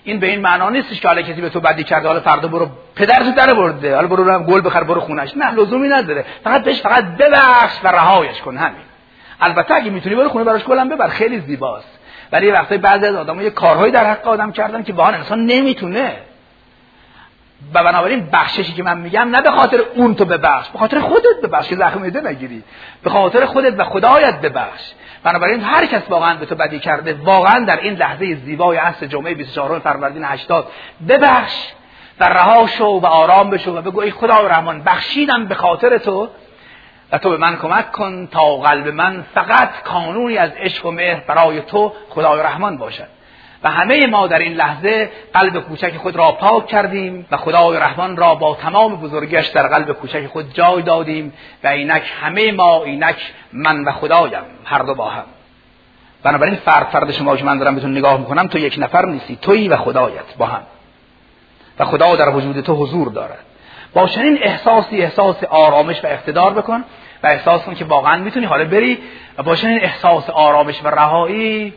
این به این معنا نیستش که حالا کسی به تو بدی کرده حالا فردا برو پدرتو در برده حالا برو گل بخر برو خونش، نه لزومی نداره، فقط ببخش و رهایش کن، همین. البته اگه میتونی برو خونه براش گلم ببر، خیلی زیباست، ولی وقتی بعضی از آدم‌ها یه کارهایی در حق آدم کردن که واقعا انسان نمیتونه. و بنابراین بخششی که من میگم نه به خاطر اون تو ببخش، به خاطر خودت ببخش که زخم معده نگیری، به خاطر خودت و خدایت ببخش. بنابراین هر کس واقعا به تو بدی کرده، واقعا در این لحظه زیبای عصر جمعه 24 فروردین 80 ببخش و رها شو و آرام بشو و بگو ای خدای رحمان بخشیدم به خاطر تو و تو به من کمک کن تا قلب من فقط کانونی از عشق و مهر برای تو خدای رحمان باشد. و همه ما در این لحظه قلب کوچک خود را پاک کردیم و خدای رحمان را با تمام بزرگیش در قلب کوچک خود جای دادیم و اینک همه ما، اینک من و خدایم، هر دو با هم. بنابراین فرد شما که من دارم بهتون نگاه میکنم، تو یک نفر نیستی، تویی و خدایت با هم و خدا در وجود تو حضور دارد. با چنین احساس آرامش و اقتدار بکن و احساس کن که واقعا میتونی حالا بری و با چنین احساس آرامش و رهایی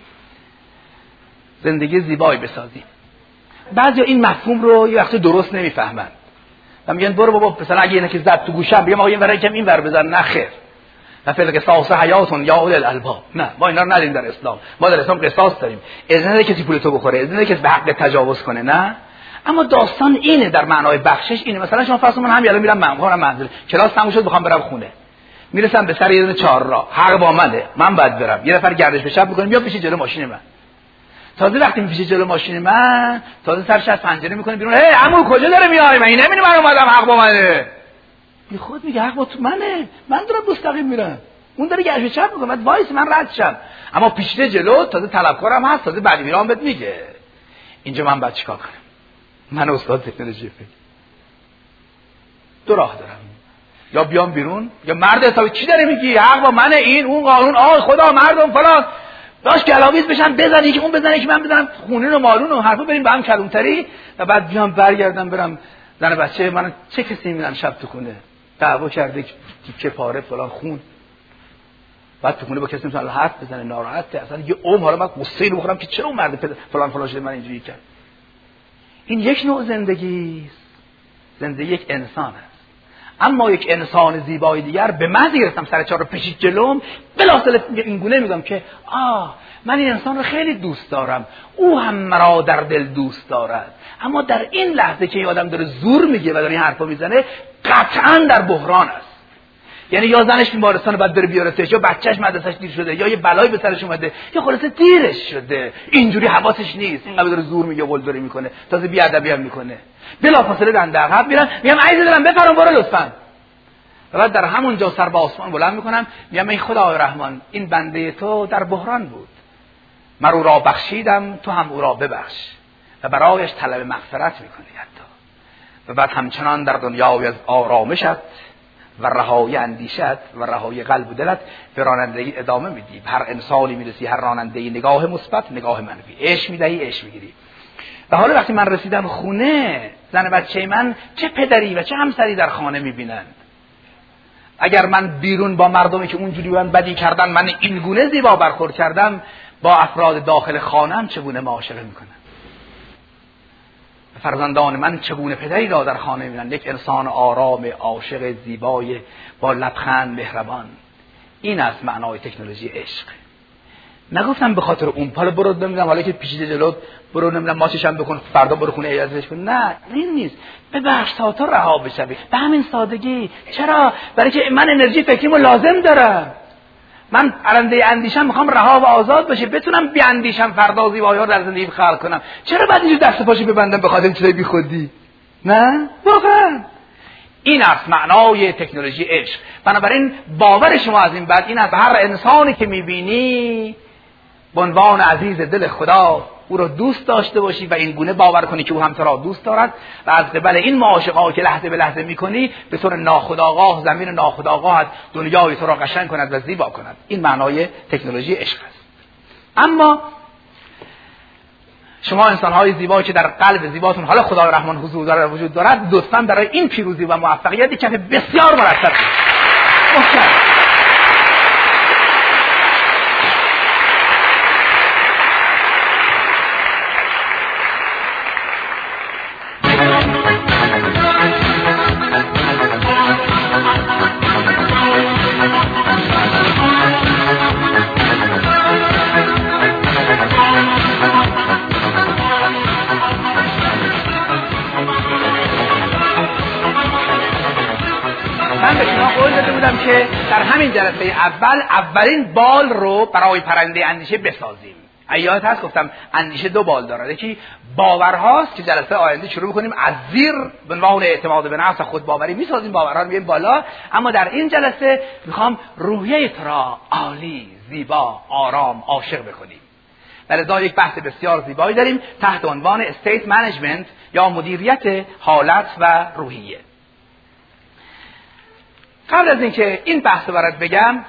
زندگی زیبایی بسازی. بعضیا این مفهوم رو یه وقتی درست نمیفهمن و میگن برو بابا مثلا اگه اینه که زد تو گوشم بگم آقا این ور یکم این ور بزن، نه خیر، نه فعلا قصاص حیاتون یا اول الالباب، نه ما اینا رو نداریم در اسلام. ما در اسلام قصاص داریم، اذن نده کسی پول تو بخوره، اذن نده کسی به حق تجاوز کنه، نه. اما داستان اینه در معنای بخشش اینه. مثلا شما فرض من همین الان میرم منزل، کلاس تموم شد میخوام برم خونه، میرسم به سر یه دونه چهارراه، حق با منه، من باید برم، یه نفر گردش به چپ میکنه بیا پیش جلو ماشین من. تازه وقتی میپیشه جلو ماشین من، تازه سرش از پنجره میکنه بیرون، هی عمو کجا داره میای؟ من نمیدونم من اومدم، حق با منه. بی خود میگه حق با تو منه، من دارم مستقیم میرم، اون داره گردش چپ میکنه، بعد وایس من رد شم. اما پیشته جلو تازه طلبکارم هست، تازه بعد میرام بهت میگه. اینجا من باید چیکار کنم؟ من استاد تکنولوژی فکر دو راه دارم، یا بیام بیرون یا مرد حسابی چی داره میگی؟ حق با منه، این اون قانون، خدا مردم فلان، داش گلاویز بشن بزنی که اون بزنه که من بزنم، خونین و مالون و حرفا بریم با هم کلونتری و بعد بیام برگردم برم زن بچه من چه کسی میرن شب تو خونه دعوا کرده که پاره فلان خون، بعد تو خونه با کسی میتونه حرف بزنه، ناراحته اصلا یه حالا من قصه رو بخورم که چرا اون مرد فلان شده من اینجوری کرد. این یک نوع زندگی است، زندگی یک انسان است. اما یک انسان زیبای دیگر به من گرفتم سر چهار رو پیشید جلوم، بلافاصله این گونه میگم که من این انسان رو خیلی دوست دارم، او هم مرا در دل دوست دارد. اما در این لحظه که این آدم داره زور میگه و داره این حرفا میزنه، قطعا در بحران است. یعنی یا زنش بیمارستان بعد بره بیارتش، یا بچهش مدرسهش دیر شده، یا یه بلایی به سرش اومده، یا خلاصه دیرش شده، اینجوری حواسش نیست، اینقدر داره زور میگه، قلدری میکنه، تازه بی‌ادبی هم میکنه. بلافاصله دنده عقب میرن، میگم عزیز دلم بفرما برو لطفاً. بعد در همونجا سر به آسمان بلند میکنم، میگم ای خدای رحمان این بنده تو در بحران بود، من او را بخشیدم، تو هم او را ببخش و برایش طلب مغفرت میکنی حتی. و بعد همچنان در دنیای از آرامشت و رهایی اندیشت و رهایی قلب و دلت به رانندگی ادامه میدی. هر انسانی میرسی، هر رانندگی نگاه مثبت، نگاه منفی، عشق میدهی، عشق میگیری. و حالا وقتی من رسیدم خونه، زن بچه من چه پدری و چه همسری در خانه میبینند. اگر من بیرون با مردمی که اونجوری من بدی کردن، من این گونه زیبا برخورد کردم، با افراد داخل خانم چگونه معاشره میکنم؟ فرزندان من چگونه پدری را در خانه میبینند؟ یک انسان آرام، عاشق، زیبای، با لبخند، مهربان. این است معنای تکنولوژی عشق. نگفتم به خاطر اون حالا برو نمیدونم حالا که پیچیده جلو برو نمیدونم ماچشم بکن فردا برو خونه اجازهش کن، نه این نیست. ببخش تا تو رها بشوی، به همین سادگی. چرا؟ برای که من انرژی فکریمو لازم دارم، من پرنده اندیشم میخوام رها و آزاد بشه، بتونم بیاندیشم، فردا زیبایی ها در زندگی خلق کنم. چرا بعد اینجور دست پاشو ببندم به خاطر چیزای بیخودی؟ نه واقعا این است معنای تکنولوژی عشق. بنابراین باور شما از این بعد این است هر انسانی که میبینی به عنوان عزیز دل خدا او را دوست داشته باشی و این گونه باور کنی که او هم تو را دوست دارد و از قبل این معاشقه‌ها که لحظه به لحظه میکنی به طور ناخودآگاه زمین ناخودآگاهت دنیای تو را قشنگ کند و زیبا کند. این معنای تکنولوژی عشق است. اما شما انسان‌های زیبا که در قلب زیباتون حالا خدای رحمان حضور داره وجود دارد، لطفاً برای این پیروزی و موفقیت کف بسیار مرتب کنید. که در همین جلسه اولین بال رو برای پرنده اندیشه بسازیم. یادت هست گفتم اندیشه 2 بال داره. یکی باورهاست که جلسه آینده شروع می‌کنیم از زیر به عنوان اعتماد به نفس و خودباوری می‌سازیم باورها رو می‌بریم بالا. اما در این جلسه می‌خوام روحیه تو را عالی، زیبا، آرام، عاشق بکنیم. لذا یک بحث بسیار زیبایی داریم تحت عنوان استیت منیجمنت یا مدیریت حالت و روحیه. قبل از اینکه این بحث رو برات بگم،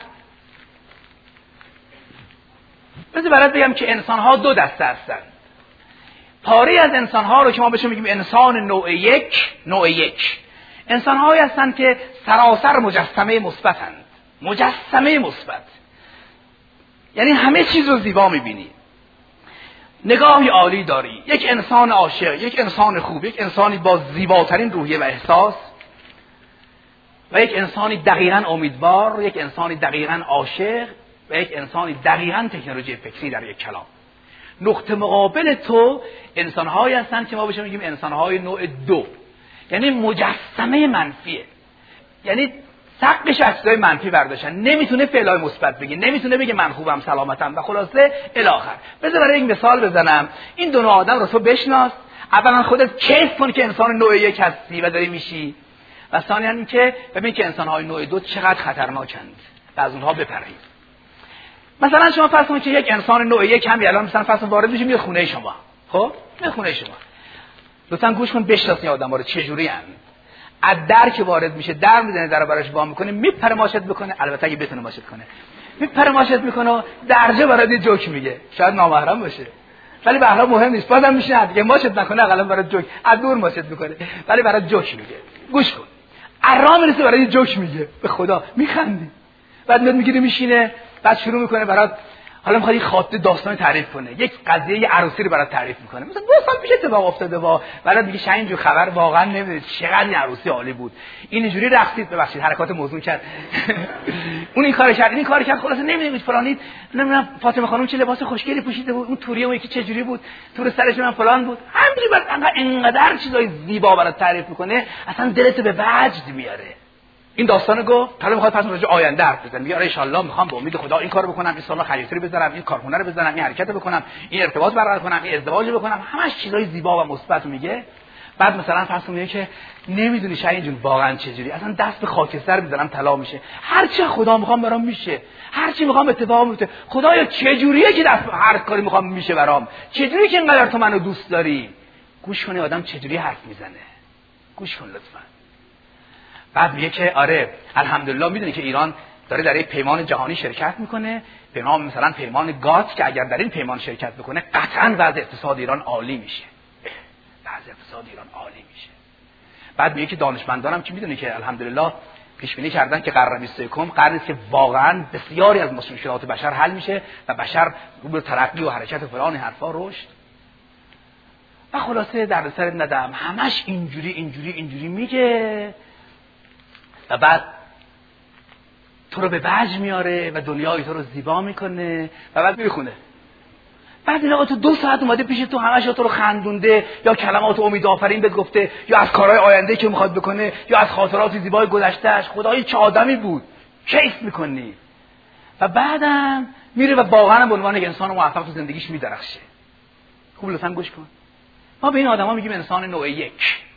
بذار برات بگم که انسان‌ها 2 دسته هستند. پاره از انسان‌ها رو که ما بهشون میگیم انسان نوع یک، انسان‌هایی هستند که سراسر مجسمه مثبتند. مجسمه مثبت یعنی همه چیز رو زیبا می‌بینی، نگاهی عالی داری، یک انسان عاشق، یک انسان خوب، یک انسانی با زیباترین روحیه و احساس و یک انسانی دقیقاً امیدوار، یک انسانی دقیقاً عاشق و یک انسانی دقیقاً تکنولوژی فکری. در یک کلام نقطه مقابل تو انسان‌هایی هستند که ما بهشون میگیم انسان‌های نوع 2، یعنی مجسمه منفیه، یعنی سقفش از چیزای منفی برداشتن، نمیتونه فعلای مثبت بگه، نمیتونه بگه من خوبم، سلامتم و خلاصه الی آخر. بذار برای یک مثال بزنم. این 2 نوع آدم رو تو بشناس. اولا خودت کیف کن که انسان نوع 1 هستی و داری میشی، و ثانیاً این که ببین که انسان‌های نوع 2 چقدر خطرناکند و از اونها بپرهیز. مثلا شما فرض کنید که یک انسان نوع 1 هم الان مثلا فرض وارد میشه میاد خونه شما. خب میاد خونه شما، لطفاً گوش کن بشناس این آدم‌ها رو چه جوری‌اند. از در که وارد میشه در میزنه، در براش وا میکنه، میپره ماشت بکنه، البته اگه بتونه ماشت کنه، میپره ماشت میکنه و درجه برات جوک میگه، شاید نامحرم باشه ولی به هر حال مهم نیست، بازم میشه دیگه ماشت نکنه، اقلا برات جوک از دور ماشت میکنه ولی برات جوک میگه. گوش کن، آرام میرسه برات جوک میگه، به خدا میخندی. بعد میاد میگیره میشینه، بعد شروع میکنه برات، حالا میخواد یه خاطر داستان تعریف کنه، یک قضیه یه عروسی رو برات تعریف میکنه، مثلا 2 سال پیش اتفاق افتاده با برات میگه شاید اینجور خبر واقعا نمیدونید چقدر این عروسی عالی بود، این اینجوری رقصید، ببخشید حرکات موضوع کرد اون این کارو کرد، این کارو کرد، خلاص نمیدونید فلانی، نمیدونم فاطمه خانم چه لباس خوشگلی پوشیده بود، اون توریه اون یکی چه جوری بود، تور سرش من فلان بود، همینجوری بعد انقدر چیزای زیبا برات تعریف میکنه اصلا دلت به وجد میاره. این داستانو گفت، حالا میخواد پس راجع آینده حرف بزنه، میگه آره ان شاء الله میخوام به امید خدا این کارو بکنم، این سالا خریداری بزنم، این کارخونه رو بزنم، این حرکت بکنم، این ارتباط برقرار کنم، این ازدواج بکنم، همش چیزای زیبا و مثبت میگه. بعد مثلا فرض میگه که نمیدونی شاید جون واقعا چه جوری، اصلا دست به خاکستر میذارم طلا میشه، هر چی خدا میخوام برام میشه، هر چی میخوام اتفاق میفته، خدایا چه جوریه که دست هر کاری میخوام میشه برام، چه جوری که اینقدر تو منو دوست داری. گوش کنی آدم چه جوری حرف میزنه، گوش کن لطفا. بعد میگه که آره الحمدلله میدونی که ایران داره در یک پیمان جهانی شرکت میکنه، پیمان مثلا پیمان گات، که اگر در این پیمان شرکت بکنه قطعاً وضع اقتصاد ایران عالی میشه، وضع اقتصاد ایران عالی میشه. بعد میگه که دانشمندانم که میدونی که الحمدلله پیش بینی کردن که قرن 21 قرنی است که واقعاً بسیاری از مشکلات بشر حل میشه و بشر رو به ترقی و حرکت و فلان حرفا رشد. و خلاصه در سر ندم همش اینجوری میگه و بعد تو رو به وجد میاره و دنیای تو رو زیبا میکنه و بعد میخونه. بعد این آقا تو 2 ساعت اومده پیش تو، همش تو رو خندونده، یا کلمات امیدآفرین بهت گفته، یا از کارهای آینده که میخواد بکنه، یا از خاطرات زیبای گذشتهش. خدای چه آدمی بود، کیف میکنی. و بعدم میره و واقعا به عنوان یک انسان موفق تو زندگیش میدرخشه. خوب لطفا گوش کن. ما به این آدما میگیم انسان نوع 1.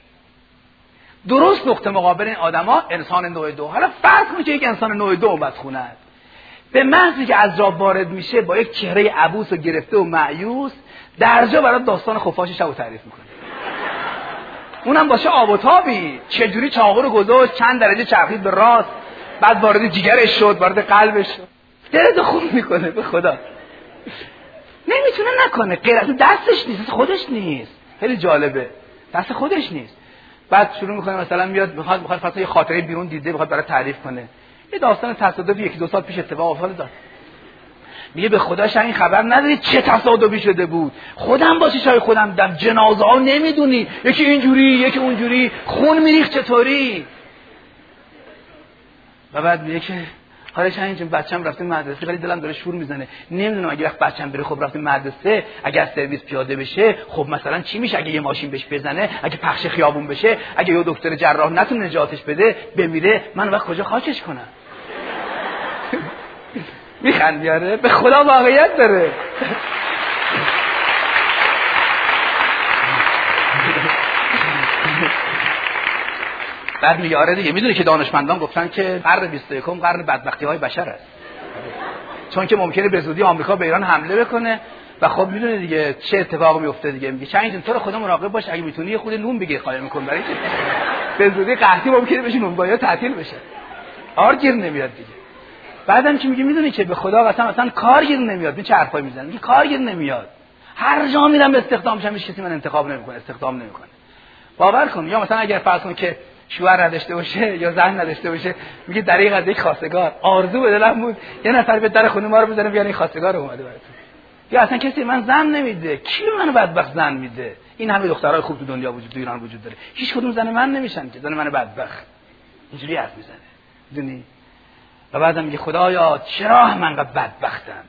درست نقطه مقابل این آدما انسان نوع 2. حالا فرض کنید که یک انسان نوع 2 اومد خونه، به محضی که از راه وارد میشه با یک چهره عبوس و گرفته و مایوس در جا برات داستان خفاش شب تعریف میکنه. اونم باشه آب و تابی، چجوری چاقو رو گذاشت، چند درجه چرخید به راست، بعد وارد جیگرش شد، وارد قلبش شد. دلت خوب میکنه به خدا. نمیتونه نکنه، غیر از دستش نیست، خودش نیست. خیلی جالبه، دست خودش نیست. بعد شروع میکنه مثلا میاد میخواد فقط یه خاطره بیرون دیده میخواد برای تعریف کنه، یه داستان تصادفی 1-2 سال پیش اتفاق افتاد. میگه به خداش این خبر نداری چه تصادفی شده بود، خودم با چشای خودم دیدم، جنازه ها نمیدونی، یکی اینجوری یکی اونجوری، خون میریخت چطوری. و بعد میگه که حالش اینجوری بچه‌م رفته مدرسه ولی دلم داره شور میزنه، نمیدونم اگه وقت بچه‌م بره خب رفته مدرسه، اگه از سرویس پیاده بشه خب مثلا چی میشه، اگه یه ماشین بهش بزنه، اگه پخش خیابون بشه، اگه یه دکتر جراح نتونه نجاتش بده بمیره، من وقت کجا خاکش کنم. میخند بیاره به خدا واقعیت داره. بعد میگه آره دیگه، میدونی که دانشمندان گفتن که قرن 21 قرن بدبختی های بشر است، چون که ممکنه به زودی آمریکا به ایران حمله بکنه و خب میدونی دیگه چه اتفاقی میفته دیگه. میگه چند تو رو خدا مراقب باش، اگه میتونی یه خود نون بگیر خالی میکن، برای که به زودی قحطی ممکنه بشه، نونبایا تعطیل بشه، گیر نمیاد دیگه. بعدم که میگه میدونی که به خدا قسم اصلا کارگیر نمیاد. این چه حرفایی میزنه؟ میگه کارگیر نمیاد، هر جا میرم استخدام میشم، هیچ کسی من انتخاب نمیکنه، استخدام نمیکنه. باور کن. یا مثلا اگر فرض کن که شوهر نداشته باشه یا زن نداشته باشه، میگه دریغ از یک خواستگار، آرزو به دلم بود یه نفر به در خونه ما رو بزنه بیان این خواستگار اومده براتون. یا اصلا کسی من زن نمیده، کی منو بدبخت زن میده؟ این همه دخترای خوب تو دنیا وجود، تو ایران وجود داره، هیچ کدوم زن من نمیشن که، زن من بدبخت. اینجوری حرف میزنه، میدونی؟ و بعدم میگه خدایا چرا من انقدر بدبختم؟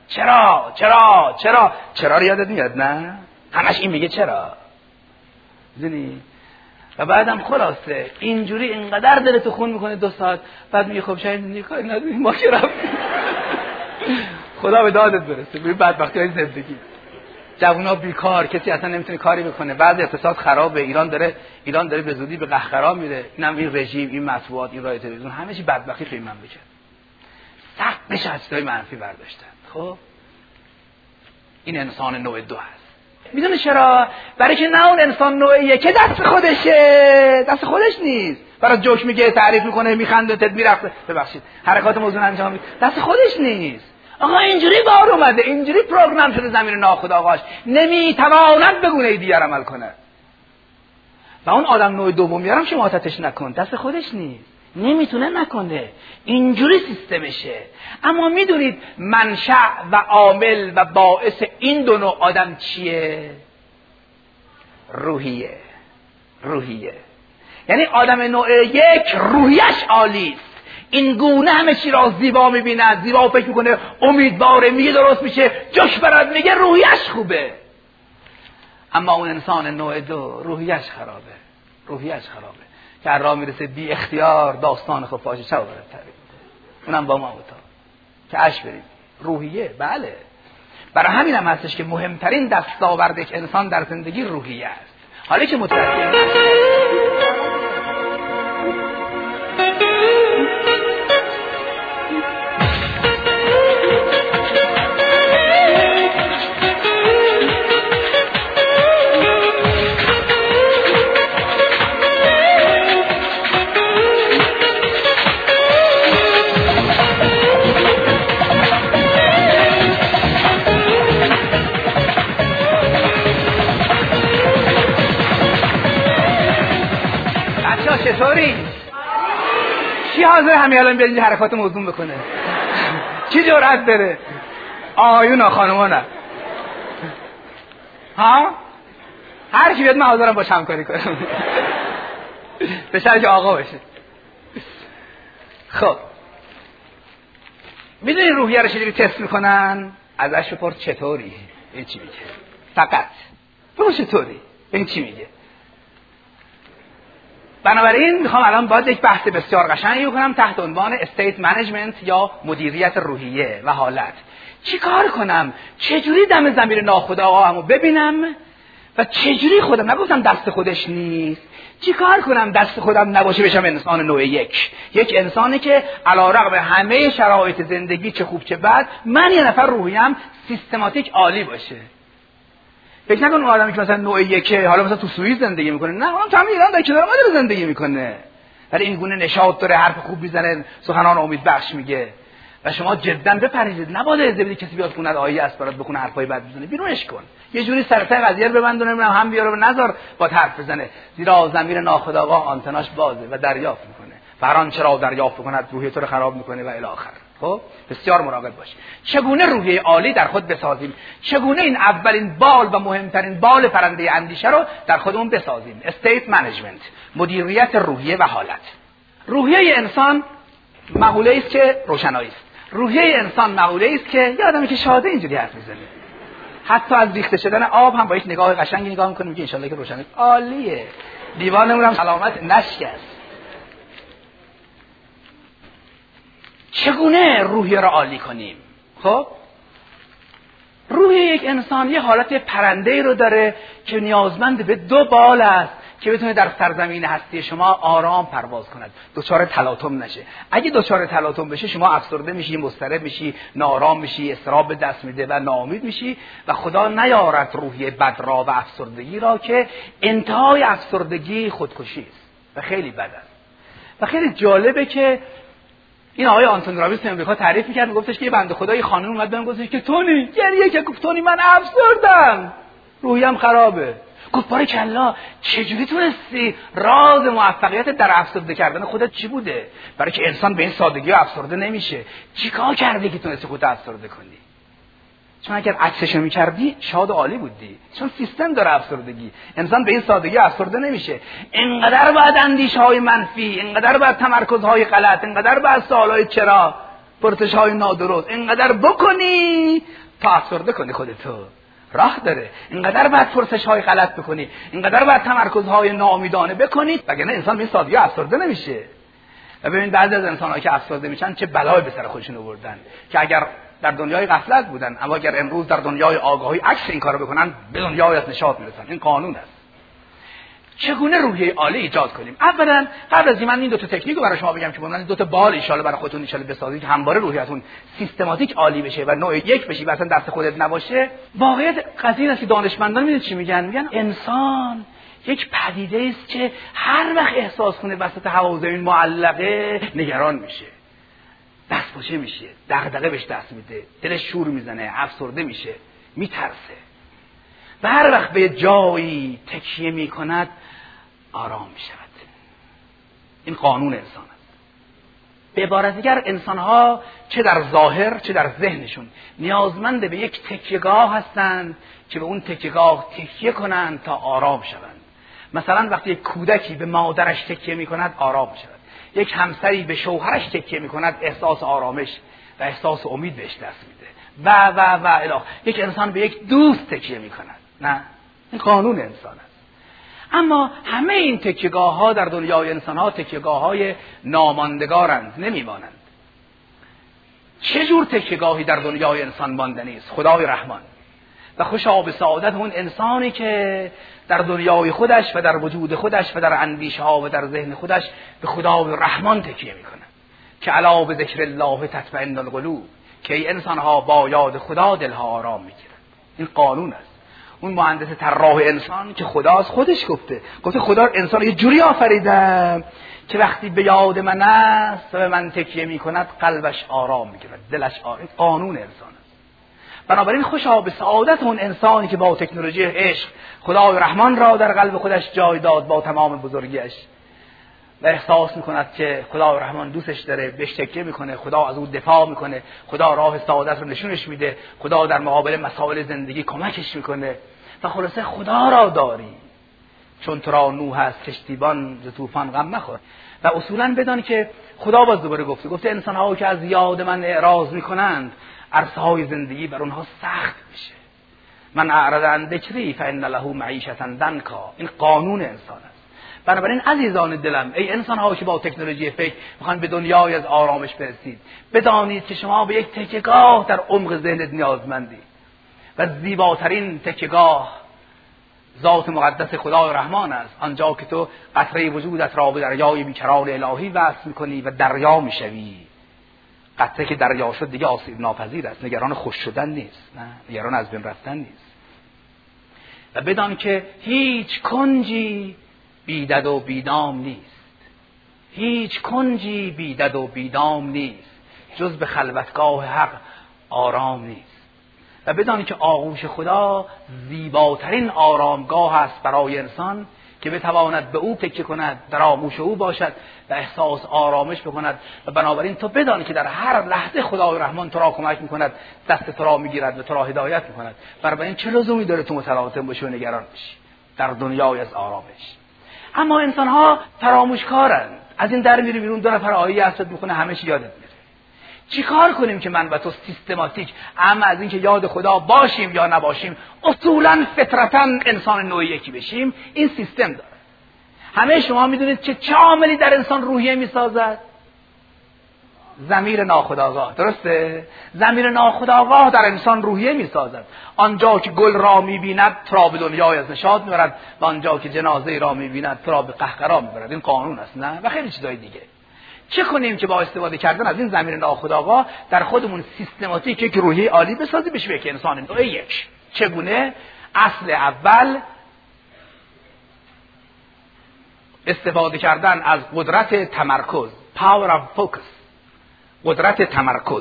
چرا رو یادت میاد؟ نه همش این میگه چرا، میدونی؟ و بعدم خلاصه اینجوری اینقدر دلتو خون میکنه 2 ساعت، بعد میگه خب شاید زندگی کاری نداریم ما که رفتیم. خدا به دادت برسه. ببین بدبختی های زندگی، جوونا بیکار، کسی اصلا نمیتونه کاری بکنه، بعضی اقتصاد خرابه، ایران داره به زودی به قهقرا میره، اینم این رژیم، این مطبوعات، این رای تلویزیون، همه چی بدبختی توی من بشه. سقفش چیزای منفی برداشتن. خب این انسان نوع 2 هست. میدونی چرا؟ برای که نه اون انسان نوع 1 دست خودشه، دست خودش نیست. برای جوک میگه، تعریف میکنه، میخنده، میرقصه، ببخشید حرکات موزون انجام میده، دست خودش نیست. آقا اینجوری بار اومده، اینجوری پروگرام شده زمین ناخودآگاهش، نمیتواند به گونه دیگر عمل کنه. و اون آدم نوع 2 میارم شماتتش نکن، دست خودش نیست، نمیتونه نکنه، اینجوری سیستمشه. اما میدونید منشأ و عامل و باعث این 2 نوع آدم چیه؟ روحیه. یعنی آدم نوع 1 روحیش عالیست، این گونه همه چی را زیبا میبیند، زیبا فکر میکنه، امیدواره، میگه درست میشه، جوش برد میگه، روحیش خوبه. اما اون انسان نوع 2 روحیش خرابه که هر راه میرسه بی اختیار داستان خفاش شو برد تعریف میکنه، اونم با ما بتا که اش برید. روحیه، بله. برای همین هم هستش که مهمترین دستاورد یک انسان در زندگی روحیه است. حالا که متوجه چطوری؟ کی حاضر همین الان بیاد اینجا حرکات موزون بکنه؟ کی جرأت داره؟ آقایون خانوما نه. ها؟ هر کی بیاد من حاضرم باش همکاری کنم. به شرطی که آقا بشه. خب میدونی روحیه رو چجوری تست میکنن؟ ازش بپرس چطوری؟ این چی میگه؟ فقط بگو چطوری؟ این چی میگه؟ بنابراین میخوام الان باید یک بحث بسیار قشنگی بکنم تحت عنوان استیت منیجمنت یا مدیریت روحیه و حالت. چی کار کنم؟ چجوری دم زمین ناخودآگاهمو ببینم و چجوری خودم، نگفتم دست خودش نیست، چی کار کنم دست خودم نباشه بشم انسان نوع 1، یک انسانی که علیرغم همه شرایط زندگی چه خوب چه بد، من یه نفر روحیم سیستماتیک عالی باشه. فکر نکن اون آدمی که مثلا نوع 1 حالا مثلا تو سوئیس زندگی میکنه، نه اون تو ایران در کنار ما داره زندگی میکنه، ولی این گونه نشاط داره، حرف خوب میزنه، سخنان امید بخش میگه و شما جدا بپرهیزید. نباید اجازه بدید کسی بیاد خونه آیه است برات بخونه حرفای بد بزنه، بیرونش کن، یه جوری سرته قضیه رو ببند و نمیدونم هم بیاره و نذار با حرف بزنه، زیرا ضمیر ناخودآگاه آنتناش بازه و دریافت میکنه، هر آنچه را دریافت بکند روحیه تو رو خراب میکنه و الی آخر. خب بسیار مراقب باش. چگونه روحیه عالی در خود بسازیم؟ چگونه این اولین بال و مهمترین بال پرنده اندیشه رو در خودمون بسازیم؟ استیت منیجمنت، مدیریت روحیه و حالت. روحیه انسان مقوله است که روشنایی است. روحیه انسان مقوله است که یه آدمی که شاده اینجوری حرف میزنه، حتی از ریخته شدن آب هم با یک نگاه قشنگی نگاه میکنه، میگه ان شاءالله که روشنه، عالیه، دیوانمون هم سلامت نشکست. چگونه روحیه را عالی کنیم؟ خب روح یک انسان یه حالت پرنده‌ای رو داره که نیازمند به 2 بال است که بتونه در سرزمین هستی شما آرام پرواز کند، دچار تلاطم نشه. اگه دچار تلاطم بشه شما افسرده میشی، مضطرب میشی، ناآرام میشی، اضطراب به دست میده و ناامید میشی و خدا نیارد روحیه بد را و افسردگی را که انتهای افسردگی خودکشی است و خیلی بد است. و خیلی جالبه که این آقای آنتونی رابینز امریکا تعریف می‌کرد، میگفتش که یه بنده خدای خانم اومد بهم گفتش که تونی گریه که گفت تونی من افسردم، روحیم خرابه. گفت باریکلا چجوری تونستی؟ راز موفقیت در افسرده کردن خودت چی بوده؟ برای که انسان به این سادگی افسرده نمیشه. چیکار کردی که تونستی خودت افسرده کنی؟ چون اگر عکسش می‌کردی شاد و عالی بودی. چون سیستم داره افسردگی. انسان به این سادگی افسرده نمیشه. اینقدر باید اندیشه‌های منفی، اینقدر باید تمرکزهای غلط، اینقدر باید سوالای چرا، پرسش‌های نادرست، اینقدر بکنی تا افسرده کنی خودتو. راه داره. اینقدر باید پرسش‌های غلط بکنی، اینقدر باید تمرکزهای ناامیدانه بکنی، وگرنه انسان به این سادگی افسرده نمیشه. و ببین بعضی از انسان‌ها که افسرده میشن چه بلایی به سر خودشون آوردن که اگر در دنیای غفلت بودن، اما اگر امروز در دنیای آگاهی عکس این کارو بکنن به دنیای از نشاط میرسن. این قانون است. چگونه روحیه عالی ایجاد کنیم؟ اولا قبل از این من این 2 تا تکنیک رو برای شما بگم که بعداً 2 تا بال ان شاء الله برای خودتون ان شاء الله بسازید که همواره روحیتون سیستماتیک عالی بشه و نوع 1 بشی و اصلا دست خودت نباشه. واقعیت قضیه است که دانشمندان میدونید چی میگن انسان یک پدیده است که هر وقت احساس کنه وسط هوا و زمین معلقه نگران میشه، دستپاچه میشه، دغدغه بهش دست میده، دلش شور میزنه، افسرده میشه، میترسه و هر وقت به جایی تکیه میکند آرام میشود. این قانون انسان است. به عبارت دیگر انسانها چه در ظاهر چه در ذهنشون نیازمند به یک تکیهگاه هستند که به اون تکیهگاه تکیه کنند تا آرام شوند. مثلا وقتی یک کودکی به مادرش تکیه میکند آرام میشود، یک همسری به شوهرش تکیه میکند احساس آرامش و احساس امید بهش دست میده و الی. یک انسان به یک دوست تکیه میکند. نه، این قانون انسان است. اما همه این تکیهگاه‌ها در دنیای انسان‌ها تکیهگاه‌های ناماندگارند، نمیمانند. چه جور تکیهگاهی در دنیای انسان ماندنی است؟ خدای رحمان. و خوشا به سعادت اون انسانی که در دنیای خودش و در وجود خودش و در اندیشه‌ها و در ذهن خودش به خدای رحمان تکیه می‌کند که الا به ذکر الله تطمئن القلوب، که ای انسان‌ها با یاد خدا دلها آرام می‌گیرند. این قانون است. اون مهندس طراح انسان که خداست خودش گفته خدا انسان یه جوری آفریدم که وقتی به یاد من است و به من تکیه می‌کند قلبش آرام می‌گیرد، دلش آرام. قانون انسان است. بنابراین خوشا به سعادت اون انسانی که با تکنولوژی عشق خدای رحمان را در قلب خودش جای داد با تمام بزرگیش و احساس میکند که خدای رحمان دوستش داره، بهش تکیه میکنه، خدا از او دفاع میکنه، خدا راه سعادت رو نشونش میده، خدا در مقابل مسائل زندگی کمکش میکنه و خلاصه خدا را داری. چون تو را نوح از کشتیبان ز طوفان غم مخور. و اصولا بدان که خدا باز دوباره گفته انسان‌ها که از یاد من اعراض میکنند عرصه‌های زندگی بر اونها سخت میشه. من اعرض عن ذکری فان له معیشة ضنکا. این قانون انسان است. بنابراین عزیزان دلم، ای انسان‌ها که با تکنولوژی فکر میخواین به دنیای از آرامش برسید، بدانید که شما به یک تکیهگاه در عمق ذهنت نیازمندید و زیباترین تکیهگاه ذات مقدس خدای رحمان است. آنجا که تو قطره وجودت را به دریای بیکران الهی وصل میکنی و دریا میشوی. قطره که دریا شد دیگه آسیب ناپذیر است، نگران خوش شدن نیست، نه، نگران از بین رفتن نیست. و بدان که هیچ کنجی بیدد و بیدام نیست، هیچ کنجی بیدد و بیدام نیست جز به خلوتگاه حق آرام نیست. و بدانی که آغوش خدا زیباترین آرامگاه است برای انسان که بتواند به او تکیه کند، در آغوش او باشد و احساس آرامش بکند. و بنابراین تو بدانی که در هر لحظه خدای رحمان تو را کمک میکند، دست تو را میگیرد و تو را هدایت میکند. بنابراین چه لزومی داره تو متلاطم باشی و نگران بشی در دنیای از آرامش؟ اما انسان‌ها فراموشکارند. از این در میری بیرون 2 نفر آیه حسد میکنه، همه چی یادت میره. چی کار کنیم که من و تو سیستماتیک، اما از اینکه یاد خدا باشیم یا نباشیم، اصولا فطرتاً انسان نوع یکی بشیم، این سیستم داره. همه شما میدونید که چه عاملی در انسان روحیه میسازد؟ ضمیر ناخودآگاه. درسته؟ ضمیر ناخودآگاه در انسان روحیه میسازد. آنجا که گل را میبیند تو را به دنیای از نشاط میبرد و آنجا که جنازه را میبیند تو را به قهقرا میبرد. این قانون است، نه؟ و خیلی چیزای دیگه. چه کنیم که با استفاده کردن از این ضمیر ناخودآگاه در خودمون سیستماتیک یک روحیه عالی بسازیم، بشه یک انسان نوع یک. چگونه؟ اصل اول استفاده کردن از قدرت تمرکز، power of focus، قدرت تمرکز.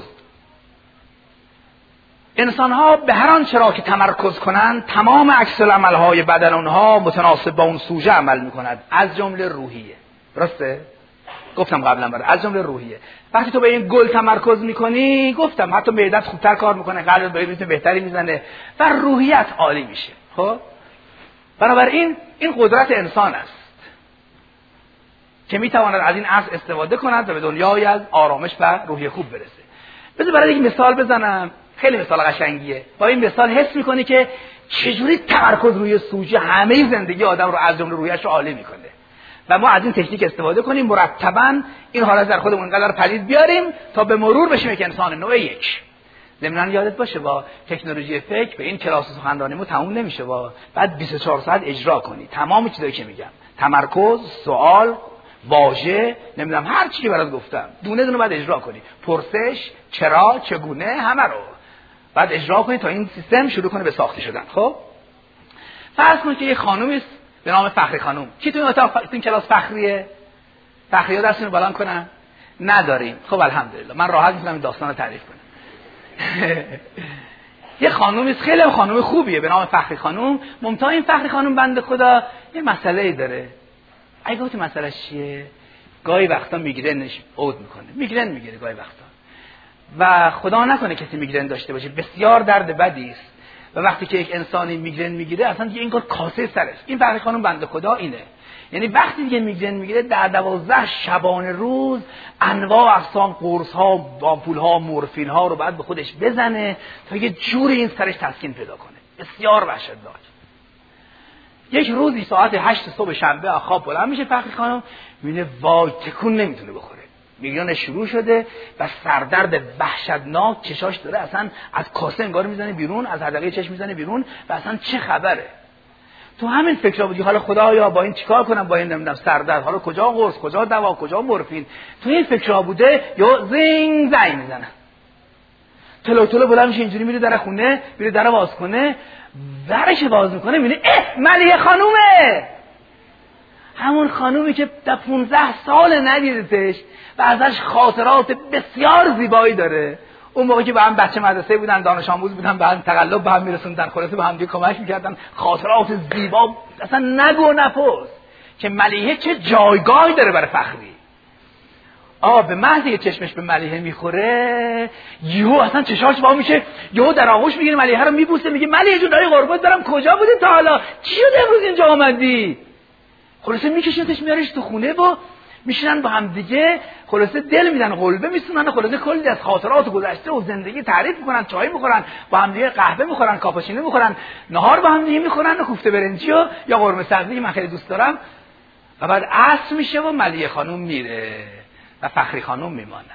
انسان ها به هر آنچه را که تمرکز کنند تمام عکس العمل های بدن اونها متناسب با اون سوژه عمل میکند، از جمله روحیه. درسته؟ گفتم قبلا برای از جمله روحیه. وقتی تو به این گل تمرکز میکنی، گفتم حتی معدت خوبتر کار میکنه، قلبت به ریتم بهتری میزنه و روحیت عالی میشه. خب بنابراین این قدرت انسان است که میتواند از این اصل استفاده کند و به دنیای از آرامش و روحیه خوب برسه. بذار برای یک مثال بزنم، خیلی مثال قشنگیه. با این مثال حس میکنی که چجوری تمرکز روی سوژه همه زندگی آدم رو از جمله روحیه‌اش رو عالی میکنه. و ما از این تکنیک استفاده کنیم، مرتباً این حالت در خودمون انقدر پدید بیاریم تا به مرور بشیم یک انسان نوع یک. ضمناً یادت باشه با تکنولوژی فکر به این کلاس سخنرانیمون تموم نمیشه، بعد 24 ساعت اجرا کنی تمام چیزایی که میگم، تمرکز، سوال، واژه، نمیدونم هر چیزی برات گفتم دونه دونه بعد اجرا کنی، پرسش، چرا، چگونه، همه رو بعد اجرا کنی تا این سیستم شروع کنه به ساخته شدن. خب فرض کن که یه خانومی است به نام فخری خانم. کی تو این اتاق این کلاس فخریه؟ فخری‌ها دستشون رو بلند کنن؟ نداریم. خب الحمدلله من راحت میتونم این داستان رو تعریف کنم. یه خانومی است خیلی خانم خوبیه به نام فخری خانم. ممتاز این فخری خانم بنده خدا یه مسئله‌ای داره. اگه گفتی مسئله‌اش چیه؟ گاهی وقتا میگرنش عود میکنه، میگرن میگیره گاهی وقتا و خدا نکنه کسی میگرن داشته باشه، بسیار درد بدی است و وقتی که یک انسانی میگرن میگیره اصلا دیگه اینکار کاسه سرش. این فخری خانم بنده خدا اینه، یعنی وقتی دیگه میگرن میگیره در 12 شبانه روز انواع اقسام قرص ها، بامپول ها، مورفین ها رو بعد به خودش بزنه تا یه جوری این سرش تسکین پیدا کنه. بسیار وحشتناک. یک روزی ساعت 8 صبح شنبه از خواب بلند میشه فخری خانم، میبینه وای تکون نمیتونه بخوره، میگرن شروع شده و سردرد وحشتناک چشاش داره اصلا از کاسه انگار میزنه بیرون، از حدقه چشم میزنه بیرون و اصلا چه خبره. تو همین فکرا بودی حالا خدایا با این چیکار کنم، با این نمیدونم سردرد، حالا کجا قرص، کجا دوا، کجا مورفین. تو این فکرا بوده یا زنگ میزنه، تلو بلند میشه اینجوری میره در خونه، میره در باز کنه، درش باز میکنه میبینه ملیحه خانومه، همون خانومی که در 15 سال ندیدتش و ازش خاطرات بسیار زیبایی داره. اون موقع که با هم بچه مدرسه بودن، دانش آموز بودن، با هم تقلب به هم میرسوندن، خلاصه به هم دیگه کمک میکردن، خاطرات زیبا اصلا نگو نپرس که ملیحه چه جایگاهی داره برای فخری. به محض که چشمش به ملیحه میخوره یهو اصلا چشاش وا میشه، یهو در آغوش میگیره ملیحه رو میبوسه، میگه ملیحه جون دایی قربونت برم کجا بودی تا حالا، چی شد امروز اینجا آمدی؟ خلاصه میکشنش میارش تو خونه و میشینن با هم دیگه، خلاصه دل میدن، قلبه میسونن، خلاصه کلی از خاطرات گذشته و زندگی تعریف میکنن، چای میخورن با هم دیگه، قهوه میخورن، کاپوچینو میخورن، نهار با هم دیگه میخورن و کوفته برنجی و یا قرمه سبزی من خیلی دوست دارم. و بعد عصر میشه و ملیحه خانم میره و فخری خانم میمونه.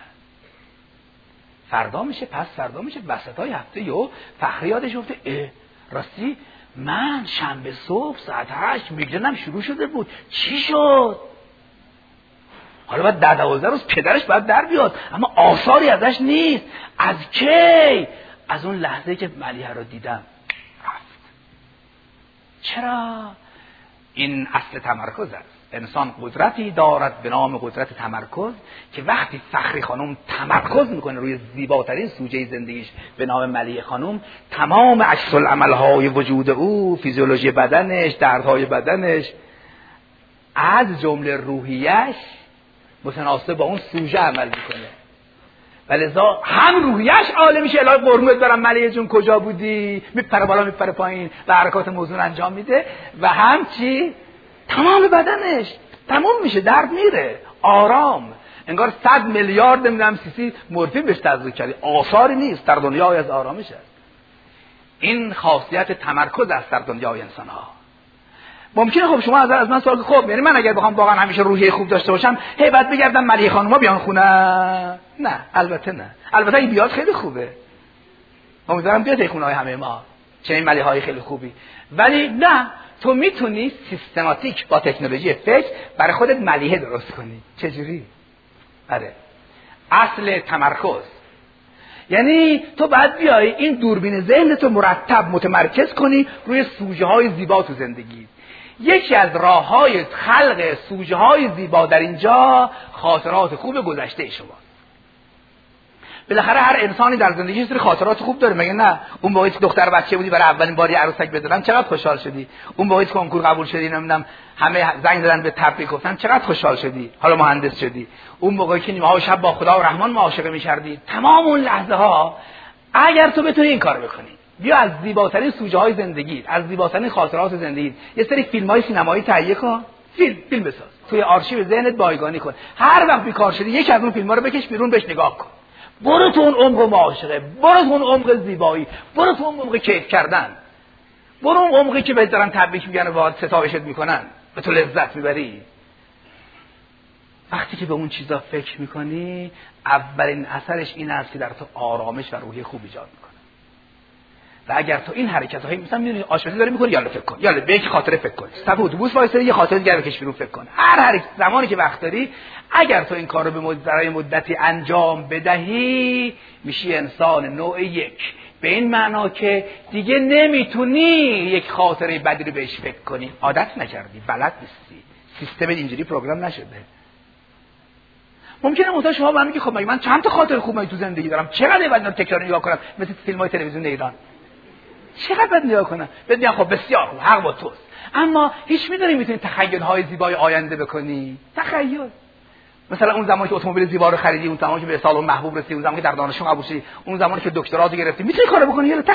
فردا میشه، پس فردا میشه، وسطای هفته یهو فخری یادش افته راستی من شنبه صبح ساعت 8 میگرنم شروع شده بود، چی شد؟ حالا باید 10-12 روز پدرش باید در بیاد اما آثاری ازش نیست. از کی؟ از اون لحظه که ملیحه رو دیدم رفت. چرا؟ این اصل تمرکز است. انسان قدرتی دارد به نام قدرت تمرکز که وقتی فخری خانم تمرکز میکنه روی زیباترین سوژه زندگیش به نام ملیحه خانم، تمام عکس العمل‌های وجود او، فیزیولوژی بدنش، دردهای بدنش، از جمله روحیش متناسب با اون سوژه عمل میکنه. ولذا هم روحیش عالی میشه، الهی قربونت برم ملیحه جون کجا بودی، میپره بالا میپره پایین و حرکات موزون انجام میده، و هم چی؟ تمام بدنش تمام میشه، درد میره، آرام، انگار 100 میلیارد نمیدونم سی مورفین بهش تزریق کردی، آثاری نیست، در دنیای از آرامش است. این خاصیت تمرکز است در دنیای انسان ها. ممکنه خب شما از من سوال خب یعنی من اگر بخوام واقعا همیشه روحیه خوب داشته باشم هی بعد بگردم ملیحه خانوما بیان خونه؟ نه، البته نه. البته این بیاد خیلی خوبه، امیدوارم بیاد این خونه‌های همه ما، چه این ملیحه‌های خیلی خوبی. ولی نه، تو میتونی سیستماتیک با تکنولوژی فکر برای خودت ملیحه درست کنی. چجوری؟ آره، اصل تمرکز. یعنی تو باید بیای این دوربین ذهنتو مرتب متمرکز کنی روی سوژه‌های زیبا تو زندگی. یکی از راه‌های خلق سوژه‌های زیبا در اینجا خاطرات خوب گذشته شماست. بالاخره هر انسانی در زندگیش سری خاطرات خوب داره، مگه نه؟ اون موقعی که دختر بچه بودی برای اولین بار عروسک بزنن چقدر خوشحال شدی؟ اون موقعی که کنکور قبول شدی نمیدونم همه زنگ زدن به تبریک گفتن چقدر خوشحال شدی؟ حالا مهندس شدی. اون موقعی که نیمه‌های شب با خدا و رحمان معاشقه می‌کردی. تمام اون لحظه‌ها اگر تو بتونی این کارو بکنی، بیا از زیباترین سوژه‌های زندگی، از زیباترین خاطرات زندگی یه سری فیلم‌های سینمایی تهیه کن، فیلم بساز، توی آرشیو ذهنت بایگانی کن. هر وقت بیکار شدی یکی از اون فیلم‌ها رو بکش بیرون، بهش نگاه کن. برو تو اون عمق معاشقه، برو تو اون عمق زیبایی، برو تو اون عمق کیف کردن، برو اون عمقی که بهت دارن تبریک میگن و باهات ستایشت میکنن، به تو لذت میبری. وقتی که به اون چیزا فکر میکنی اولین اثرش این است که در تو آرامش و روحیه خوب ایجاد میکنه. و اگر تو این حرکت‌های مثلا می‌بینی آشپزی داری می‌کنی، یالا فکر کن، یالا به یک خاطره فکر کن، صف اتوبوس وایسادی یه خاطره دیگه بکش بیرون فکر کن. هر حرکت زمانی که وقت داری اگر تو این کار رو برای مدتی انجام بدهی میشی انسان نوع یک، به این معنا که دیگه نمیتونی یک خاطره بدی رو بهش فکر کنی، عادت نکردی، بلد نیستی، سیستم اینجوری پروگرام نشده. ممکنه متأ شما من میگی خب من چند تا خاطره خوبی تو زندگی دارم، چقدر باید تکرار نگاه کنم مثل فیلم‌های تلویزیون ایران، چقدر باید نگاه کنم بدونم خب بسیار خوب، حق با توست. اما هیچ میدونی میتونی تخیل‌های زیبای آینده بکنی. تخیل مثلا اون زمانی که اتومبیل زیبا رو خریدی، اون زمانی که به سالن محبوب رسیدی، اون زمانی که در دانشگاه قبول شدی، اون زمانی که دکترا رو گرفتی، میتونی کارو بکنی. یعنی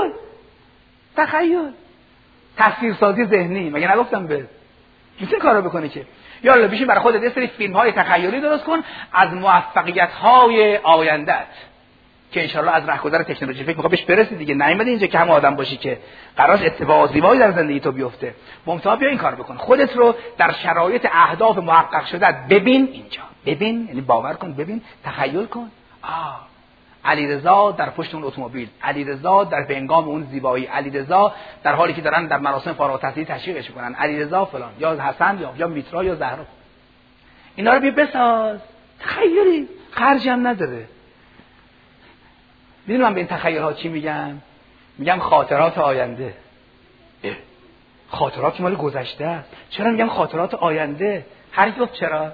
تخیل تصویرسازی ذهنی، مگه نگفتم به میتونی کارو بکنی که یالا بشین برای خودت یه سری فیلم‌های تخیلی درست کن از موفقیت‌های آینده‌ات که انشالله از رهگذر تکنولوژی فکر می‌خوای بهش برسی دیگه. نیومدی اینجا که هم آدم باشی که قرار اتفاقات زیبایی در زندگی تو بیفته. ممتاز بیا این کار بکن، خودت رو در شرایط اهداف محقق شده ببین اینجا، ببین یعنی باور کن، ببین، تخیل کن. علیرضا در پشت اون اتومبیل، علیرضا در بهنگام اون زیبایی، علیرضا در حالی که دارن در مراسم فارغ التحصیلی تشویقش می‌کنن، علیرضا فلان یا حسن یا میترا یا زهرا. اینا رو بیا بساز. تخیلی خرجی هم نداره. میدونم به این تخیل ها چی میگم؟ میگم خاطرات آینده. خاطرات مال گذشته است. چرا میگم خاطرات آینده؟ هر کی گفت چرا؟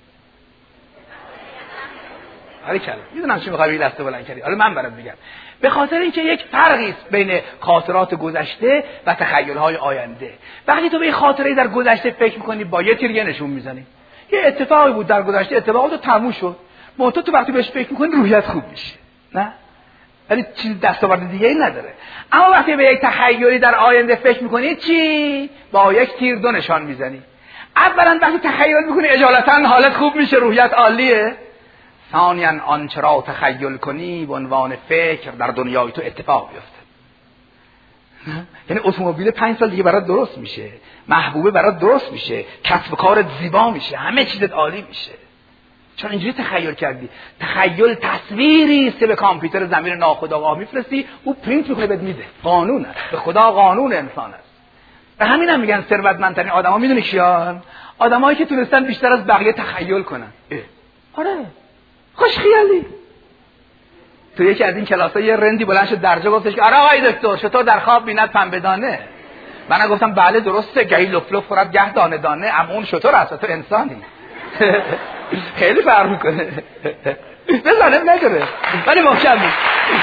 آره کلا میدونم چی میخوای دست بلند کردی. حالا من برات میگم. به خاطر اینکه یک فرقی است بین خاطرات گذشته و تخیل های آینده. وقتی تو به خاطره در گذشته فکر میکنی با یه تیر نشون میزنی. یه اتفاقی بود در گذشته، اتفاقات تموم شد. منتها تو وقتی بهش فکر میکنی روحیت خوب میشه. نه؟ ولی چیز دستاورد دیگه ای نداره. اما وقتی به یک تخیلی در آینده فکر میکنی چی؟ با یک تیر دو نشان میزنی. اولا وقتی تخیل میکنی اجالتا حالت خوب میشه، روحیت عالیه. ثانیاً آنچه را تخیل کنی به عنوان فکر در دنیای تو اتفاق بیفته. یعنی اتومبیل 5 سال دیگه برات درست میشه، محبوبه برات درست میشه، کسب و کارت زیبا میشه، همه چیزت عالی میشه. چون اینجوری تخیل کردی. تخیل تصویری است که به کامپیوتر ضمیر ناخودآگاه میفرستی، او پرینت میکنه بهت میده. قانون است، به خدا قانون انسان است. به همین هم میگن ثروتمندترین آدما میدونی کیان؟ آدمایی که تونستن بیشتر از بقیه تخیل کنن. آره خوش خیالی. تو یکی از این کلاس‌ها یه رندی بلند شد درجا گفتش که آره آقای دکتر چطور در خواب بیند پنبه دانه؟ من گفتم بله درسته، گهی لف لف خورد گه دانه دانه، اما اون شطور است، تو انسانی. خیلی فرق میکنه. بزنم نکنه ولی محکم نیست.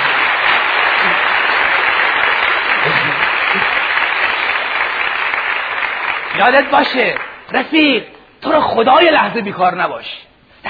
یادت باشه رفیق، تو رو خدای لحظه بیکار نباش.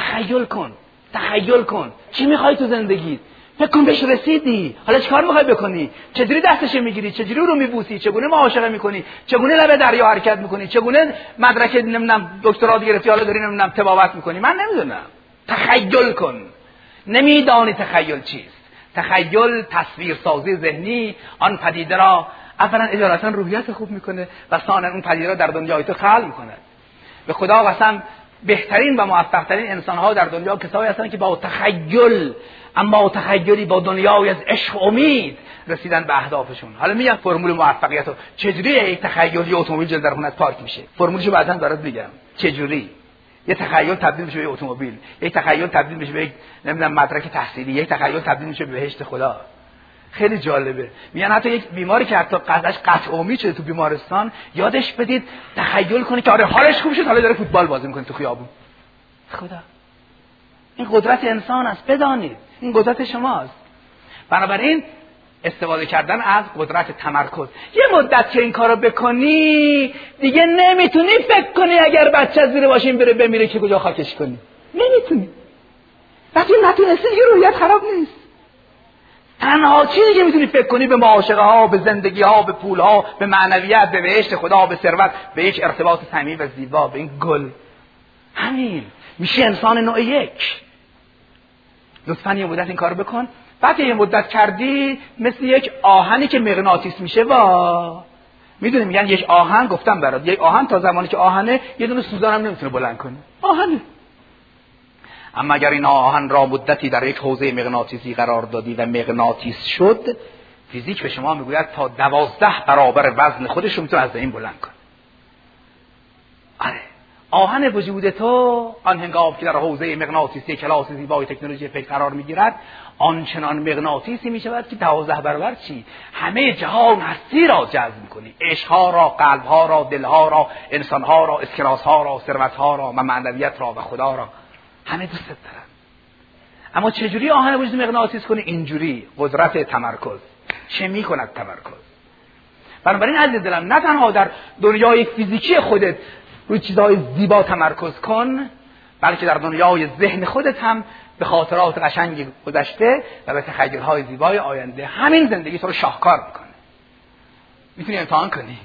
تخیل کن چی میخوای تو زندگیت، فکر کن بهش رسیدی، حالا چیکار میخوای بکنی، چجوری دستش میگیری، چجوری رو میبوسی، چگونه معاشقه میکنی، چگونه لب دریا حرکت میکنی، چگونه مدرک نمیدونم دکترا گرفتی حالا داری نمیدونم طبابت میکنی. من نمیدونم. تخیل کن. نمیدانی تخیل چیست. تخیل تصویرسازی ذهنی آن پدیده را اولا اجالتا روحیت خوب میکنه و ثانیا اون پدیده را در دنیای تو خلق میکنه. به خدا قسم بهترین و موفق‌ترین انسان‌ها در دنیا کسایی هستند که با تخیل، اما تخیلی با دنیای از عشق و امید رسیدن به اهدافشون. حالا میگم فرمول موفقیت رو چجوری یک تخیلی اتومبیل جلوی در خونت پارک میشه. فرمولشو بعداً برات میگم چجوری یه تخیل تبدیل میشه به اتومبیل، یک تخیل تبدیل میشه به یک نمیدونم مدرک تحصیلی، یک تخیل تبدیل میشه به بهشت خدا. خیلی جالبه. میگن حتی یک بیماری که حتی قضاش قطع امید شده تو بیمارستان، یادش بدید تخیل کنه که آره حالش خوب شد، حالا داره فوتبال بازی میکنه تو خیابون. خدا این قدرت انسان است، بدانید این قدرت شماست. بنابراین استفاده کردن از قدرت تمرکز. یه مدت که این کارو بکنی دیگه نمیتونی فکر کنی اگر بچه زیر ماشین بره بمیره که کجا خاکش کنی. نمیتونی. وقتی نتونستی دیگه روحیت خراب نیست. تنها چیزی که میتونی فکر کنی به معاشقه ها، به زندگی ها، به پول ها، به معنویت، به بهشت خدا، به ثروت، به یک ارتباط صمیمی و زیبا، به این گل. همین میشه انسان نوع یک. لطفاً یه مدت این کارو بکن. بعد یه مدت کردی مثل یک آهنی که مغناطیس میشه. میدونی میگن یک آهن، گفتم برات، یک آهن تا زمانی که آهنه یه دونه سوزن هم نمیتونه بلند کنه. آهنه. اما اگر این آهن را مدتی در یک حوزه مغناطیسی قرار دادی و مغناطیس شد، فیزیک به شما میگوید تا 12 برابر وزن خودش رو میتونه از این بلند کنه. آره آهن وجود تو آن هنگام که در حوزه مغناطیسی کلاس زیبای تکنولوژی فکر قرار میگیرد آنچنان مغناطیسی میشود که 12 برابر چی همه جهان هستی را جذب میکنی، عشقها را، قلبها را، دلها را، انسانها را، اسکناسها را، ثروتها را و معنویت را و خدا را، همه دوست دارن. اما چجوری آهن وجود مغناطیس کنی؟ اینجوری، قدرت تمرکز. چه میکند تمرکز؟ بنابراین عزیز دلم نه تنها در دنیای فیزیکی خودت روی چیزهای زیبا تمرکز کن، بلکه در دنیای ذهن خودت هم به خاطرات قشنگ گذشته و به تخیل‌های زیبای آینده همین زندگی تو رو شاهکار میکنه. میتونی امتحان کنی.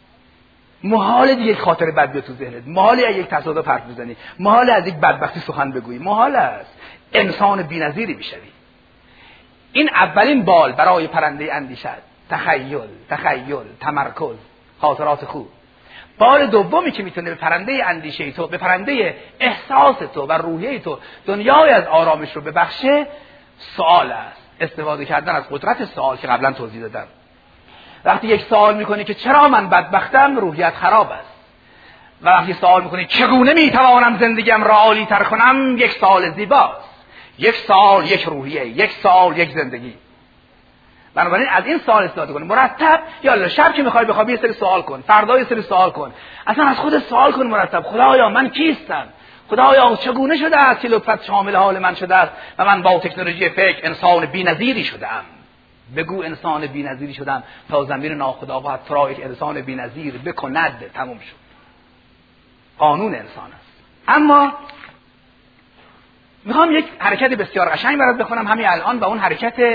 محال دیگه یک خاطر بد بیاد تو ذهنت، محال یک تصادف حرف بزنی، محال از یک بدبختی سخن بگویی، محال است. انسان بی‌نظیری میشوی. این اولین بال برای پرنده اندیشه، تخیل، تمرکز، خاطرات خوب. بال دومی که میتونه به پرنده اندیشه تو، به پرنده احساس تو و روحیه تو دنیای از آرامش رو ببخشه، سوال است. استفاده کردن از قدرت سوال که قبلا توضیح دادم. وقتی یک سوال میکنی که چرا من بدبختم، روحیت خراب است. و وقتی سوال میکنی چگونه میتوانم زندگیم را عالی تر کنم، یک سوال زیباست. یک سوال، یک روحیه، یک سوال، یک زندگی. بنابراین از این سوال استفاده کن مرتب. یا شب که میخوای بخوابی یه سری سوال کن، فردا یه سری سوال کن، اصلا از خودت سوال کن مرتب. خدایا من کیستم؟ خدایا چگونه شده است که لطفت شامل حال من شده است و من با تکنولوژی فکر انسان بی‌نظیری شدم؟ بگو انسان بی‌نظیری شدم تا ضمیر ناخودآگاه تو را یک انسان بی‌نظیر بکند. تموم شد. قانون انسان است. اما میخوام یک حرکت بسیار قشنگ برات بخونم همین الان، و اون حرکت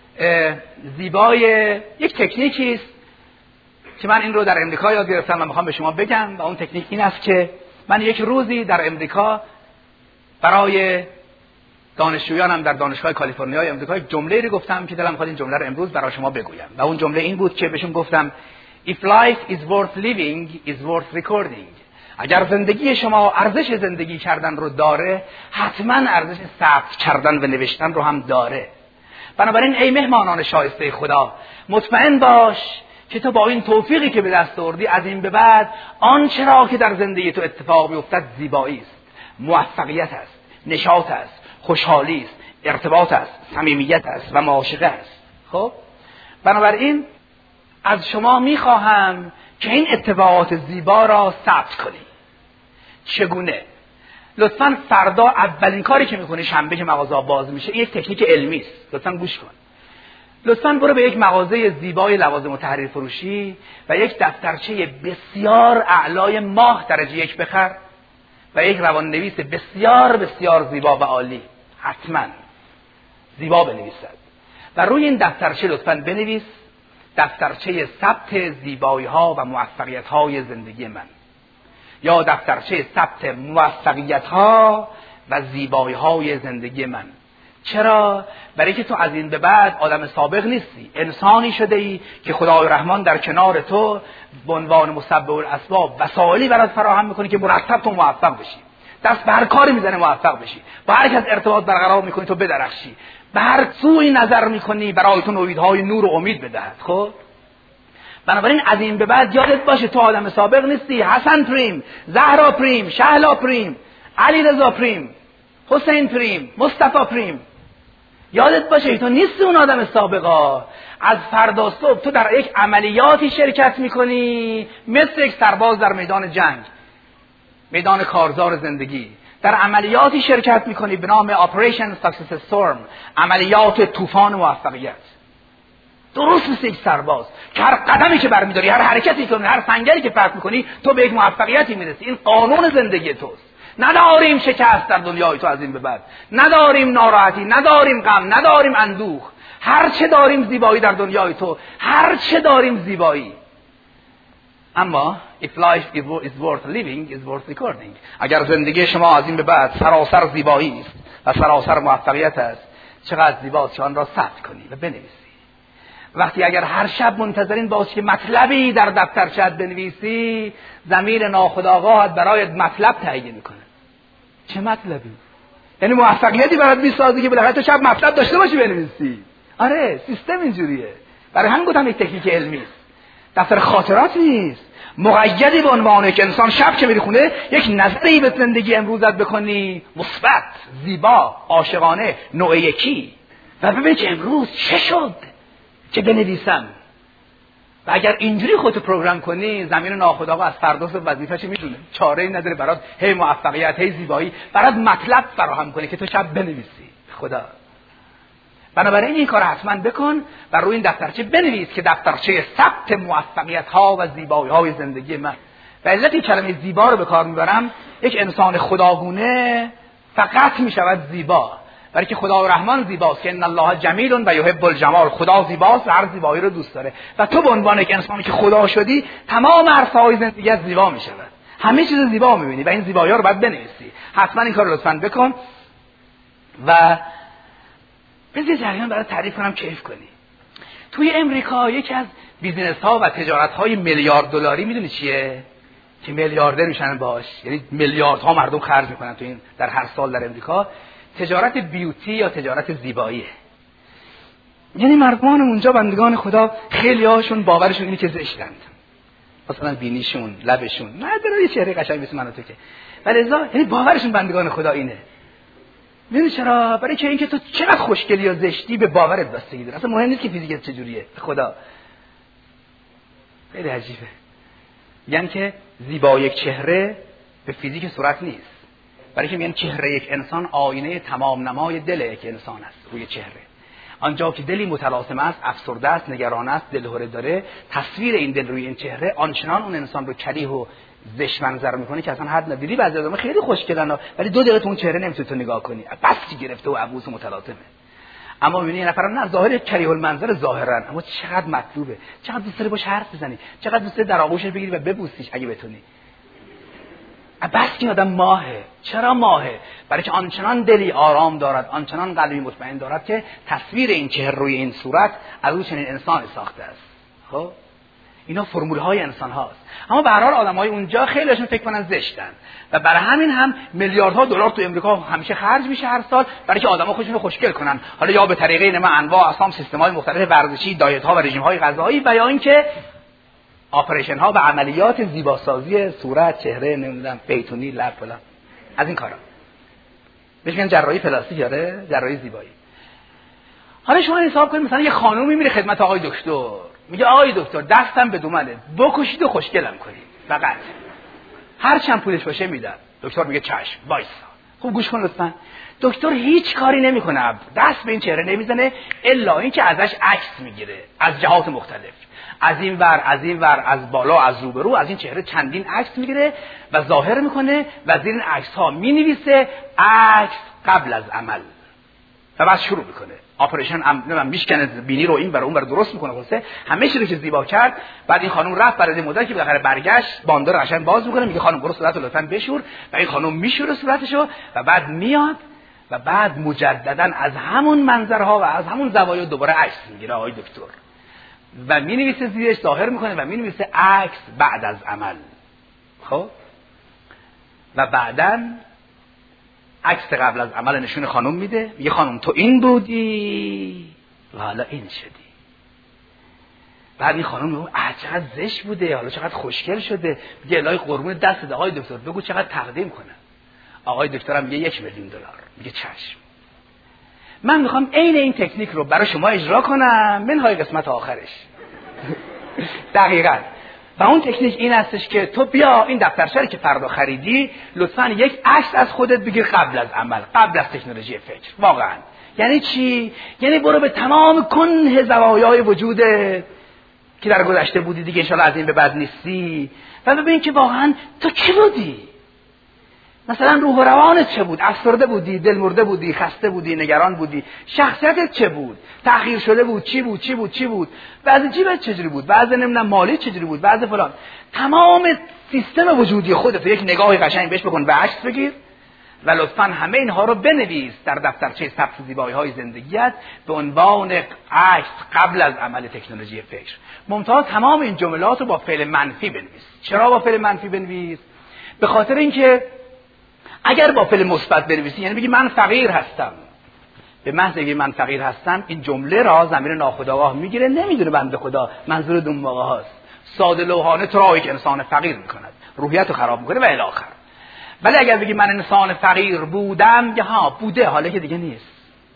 زیبای یک تکنیکی است که من این رو در امریکا یاد گرفتم و میخوام به شما بگم. و اون تکنیک این است که من یک روزی در امریکا برای دانشجویانم در دانشگاه کالیفرنیای امریکا یک جمله رو گفتم که دلم می‌خواد این جمله رو امروز برای شما بگویم. و اون جمله این بود که بهشون گفتم If life is worth living is worth recording. اگر زندگی شما ارزش زندگی کردن رو داره، حتما ارزش ثبت کردن و نوشتن رو هم داره. بنابراین ای مهمانان شایسته خدا، مطمئن باش که تو با این توفیقی که به دست آوردی از این به بعد آنچه را که در زندگی تو اتفاق میافتد زیبایی است، موفقیت است، نشاط است، خوشحالی است، ارتباط است، صمیمیت است و معاشقه است. خب بنابراین از شما میخواهم که این اتفاقات زیبا را ثبت کنی. چگونه؟ لطفاً فردا اولین کاری که میکنی شنبه که مغازه باز میشه، یک تکنیک علمی است. لطفاً گوش کن. لطفاً برو به یک مغازه زیبای لوازم و تحریر فروشی و یک دفترچه بسیار اعلای ماه درجه 1 بخر و یک روان‌نویس بسیار بسیار زیبا و عالی، حتماً زیبا بنویسد و روی این دفترچه لطفاً بنویس دفترچه ثبت زیبایی‌ها و موفقیت‌های زندگی من، یا دفترچه ثبت موفقیت‌ها و زیبایی‌های زندگی من. چرا؟ برای که تو از این به بعد آدم سابق نیستی، انسانی شده ای که خدای رحمان در کنار تو به عنوان مسبب الاسباب وسایلی برات فراهم میکنه که مرتب تو موفق بشی. دست به هر کاری میزنه موفق بشی، با هر کس ارتباط برقرار میکنی تو بدرخشی، به هر سوی نظر میکنی برای تو نویدهای نور و امید بدهد. خب بنابراین از این به بعد یادت باشه تو آدم سابق نیستی. حسن پریم، زهرا پریم، شهلا پریم، علی رضا پریم، حسین پریم، مصطفی پریم، یادت باشه تو نیستی اون آدم سابقا. از فردا صبح تو در یک عملیاتی شرکت میکنی مثل یک سرباز در میدان جنگ، میدان کارزار زندگی. در عملیاتی شرکت میکنی به نام Operation Success Storm، عملیات طوفان موفقیت. درست مثل یک سرباز که هر قدمی که برمیداری، هر حرکتی که هر سنگری که پرت میکنی تو به یک موفقیتی میرسی. این قانون زندگی توست. نداریم شکست در دنیای تو از این به بعد، نداریم ناراحتی، نداریم غم، نداریم اندوه. هر چه داریم زیبایی در دنیای تو، هر چه داریم زیبایی. اما if life is worth living is worth recording. اگر زندگی شما از این به بعد سراسر زیبایی است و سراسر موفقیت است، چقدر زیباست که آن را ثبت کنی و بنویسی. وقتی اگر هر شب منتظرین باشی که مطلبی در دفترچه‌ات بنویسی، ضمیر ناخودآگاهت برایت مطلب تعیین میکنه. چه مطلبی؟ یعنی موفقیتی برات میسازه که بالاخره تو شب مطلب داشته باشی بنویسی. آره سیستم اینجوریه. برای همین گفتم یک تکنیک علمی است، دفتر خاطرات نیست. مقیدی به عنوانه که انسان شب که میری خونه یک نظری به زندگی امروزت بکنی، مثبت، زیبا، عاشقانه، نوع یکی، و ببین که امروز چه شد که بنویسم. و اگر اینجوری خودتو پروگرام کنی، زمین ناخودآگاه از فردا صبح وظیفه‌ش میدونه، چاره‌ای نداره برات هی موفقیت، هی زیبایی، برات مطلب فراهم کنه که تو شب بنویسی. خدا. بنابراین این کار حتما بکن و روی این دفترچه بنویس که دفترچه ثبت موفقیت‌ها و زیبایی‌های زندگی من. و علت کلمه زیبا رو به کار میبرم، یک انسان خداگونه فقط میشود زیبا برای که خدای رحمان زیباست که ان الله جمیل و یحب الجمال. خدا زیباست و هر زیبایی رو دوست داره. و تو به عنوان یک انسانی که خدا شدی، تمام عرصه‌های زندگیت زیبا میشود. همه چیز زیبا میبینی و این زیبایی‌ها رو باید بنویسی. حتما این کار رو لطفاً بکن و بذار جریان برای تعریف کنم کیف کنی. توی امریکا یکی از بیزینس‌ها و تجارت‌های میلیارد دلاری میدونی چیه؟ که میلیاردر میشن باش، یعنی میلیاردها مردم خرج میکنن تو این در هر سال در امریکا. تجارت بیوتی یا تجارت زیباییه. یعنی مردمان اونجا بندگان خدا خیلی هاشون باورشون اینه که زشتند، مثلا بینیشون، لبشون، نه داره یه چهره قشنگ مثل من و تو که، ولی یعنی باورشون بندگان خدا اینه. میدونی چرا؟ برای که اینکه تو چقدر خوشگلی یا زشتی به باورت بستگی داره. اصلا مهم نیست که فیزیکت چجوریه. خدا خیلی عجیبه. یعنی که زیبایی یک چهره به فیزیک صورت نیست. برای که میگن چهره یک انسان آینه تمام نمای دل یک انسان است. روی چهره آنجا که دلی متلاطم است، افسرده است، نگران است، دلهره داره، تصویر این دل روی این چهره آنچنان اون انسان رو کریه و زشت منظر میکنه که اصلا حد نداری. بعضی آدم‌ها خیلی خوشگلن ولی 2 دقیقه تو اون چهره نمیتونی تو نگاه کنی، بس گرفته و عبوس و متلاطمه. اما میبینی یه نفر نه ظاهر کریه المنظر ظاهرا، اما چقدر مطلوبه، چقدر دوست داری باش حرف بزنی، چقدر دوست داری در آغوشش بگیری و ببوسیش اگه بتونی. بس که آدم ماهه. چرا ماهه؟ برای که آنچنان دلی آرام دارد، آنچنان قلبی مطمئن دارد که تصویر این چهره روی این صورت از او چنین انسان ساخته است. خب اینا فرمول‌های انسان هاست. اما به هر حال آدم‌های اونجا خیلیشون فکر کنن زشتن و برای همین هم میلیاردها دلار تو امریکا همیشه خرج میشه هر سال برای که آدم‌ها خودشون رو خوشگل کنن، حالا یا به طریق اینما انواع اقسام سیستم‌های مختلف ورزشی، دایت‌ها و رژیم‌های غذایی، و یا اینکه آپریشن ها و عملیات زیباسازی صورت، چهره، نمیدونم بیتونی، لب فلان، از این کارا. بهش میگن جراحی پلاستیک، یاره جراحی زیبایی. حالا شما حساب کنید مثلا یه خانومی میره خدمت آقای دکتر، میگه آقای دکتر دستم به دومنه، بکشید و خوشگلم کنید، فقط هر چند پولش باشه میدم. دکتر میگه چشم، وایسا. خوب گوش کن لطفا. دکتر هیچ کاری نمیکنه، دست به این چهره نمیزنه الا اینکه ازش عکس میگیره از جهات مختلف، از این ور، از بالا، از روبرو، از این چهره چندین عکس میگیره و ظاهر میکنه و زیر این عکس ها مینویسه عکس قبل از عمل و بعد شروع میکنه آپریشن. میشکنه بینی رو این برای اون برای درست میکنه، واسه همه چیزی که زیبا کرد. بعد این خانم رفت برای مدت که بالاخره برگشت، باندار قشنگ باز میکنه، میگه خانم برو صورتت لطفا بشور، و این خانم میشوره صورتشو و بعد میاد و بعد مجددا از همون منظرها و از همون زوایا دوباره عکس میگیره آقای دکتر و مینویسه زیرش، ظاهر میکنه و مینویسه عکس بعد از عمل. خب و بعداً عکس قبل از عمل نشون خانم میده، میگه خانم تو این بودی و حالا این شدی. بعد این خانم میگه چقدر زشت بوده، حالا چقدر خوشگل شده. میگه الهی قربون دستت آقای دکتر، بگو چقدر تقدیم کنم. آقای دکتر هم میگه $1,000,000. میگه چشم. من میخوام عین این تکنیک رو برای شما اجرا کنم منهای قسمت آخرش. دقیقاً. و اون تکنیک این هستش که تو بیا این دفترچه که فردا خریدی لطفاً یک عکس از خودت بگیر قبل از عمل، قبل از تکنولوژی فکر. واقعاً یعنی چی؟ یعنی برو به تمام کنه زوایای وجودت که در گذشته بودی دیگه انشالله از این به بعد نیستی و ببین که واقعاً تو کی بودی. مثلا روح و روانت چه بود؟ افسرده بودی، دل مرده بودی، خسته بودی، نگران بودی. شخصیتت چه بود؟ تأخیر شده بود، چی بود؟ وضع جیبت چجوری بود؟ وضع نمیدونم مالی چجوری بود؟ وضع فلان. تمام سیستم وجودی خودت یک نگاهی قشنگ بهش بکن و عکس بگیر و لطفاً همه اینها رو بنویس در دفترچه ثبت زیبایی‌های زندگیت به عنوان عکس قبل از عمل تکنولوژی فکر. ممتاز تمام این جملات رو با فعل منفی بنویس. چرا با فعل منفی بنویس؟ به خاطر اینکه اگر با فعل مثبت بنویسی یعنی بگی من فقیر هستم، به محض اینکه من فقیر هستم این جمله را ضمیر ناخودآگاه میگیره، نمیدونه بنده خدا منظور اون موقع هاست. ساده لوحانه تو را یک انسان فقیر میکند، روحیت رو خراب میکنه و الی آخر. ولی اگر بگی من انسان فقیر بودم، یا ها بوده حالا که دیگه نیست.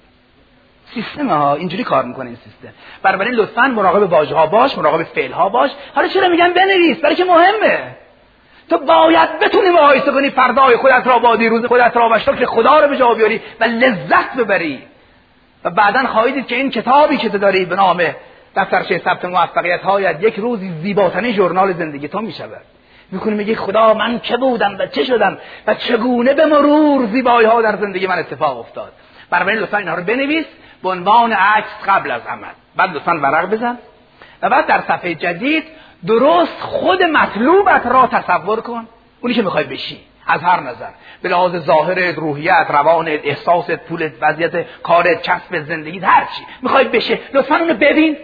سیستم ها اینجوری کار میکنه این سیستم. بنابراین لطفاً مراقب واژه ها باش، مراقب فعل ها باش. حالا چرا میگم بنویس؟ برای که مهمه. تو باید بتونی مقایسه کنی فردای خودت را با دیروز خودت را و شکر خدا رو به جا بیاری و لذت ببری. و بعداً خواهید دید که این کتابی که تو داری به نام دفترچه ثبت موفقیت هایت یک روزی زیباترین ژورنال زندگی تو میشود. میکنی میگی خدا من چه بودم و چه شدم و چگونه به مرور زیبایی ها در زندگی من اتفاق افتاد. بنابراین لطفاً اینها رو بنویس به عنوان عکس قبل از عمل. بعد لطفاً ورق بزن و بعد در صفحه جدید درست خود مطلوبت را تصور کن، اونی که میخوای بشی از هر نظر، به لحاظ ظاهرت، روحیت، روانت، احساست، پولت، وضعیت کارت، کسب زندگیت، هر چی میخوای بشه لطفاً اونو ببین